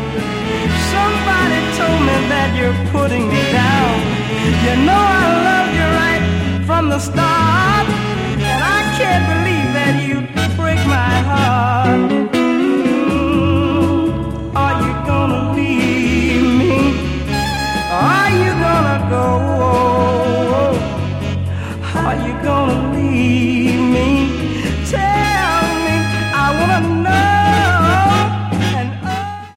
Somebody told me that you're putting me down. You know I loved you right from the start, and I can't believe that you break my heart. Are you gonna leave me? Are you gonna go? Are you gonna leave me? Tell me, I wanna know.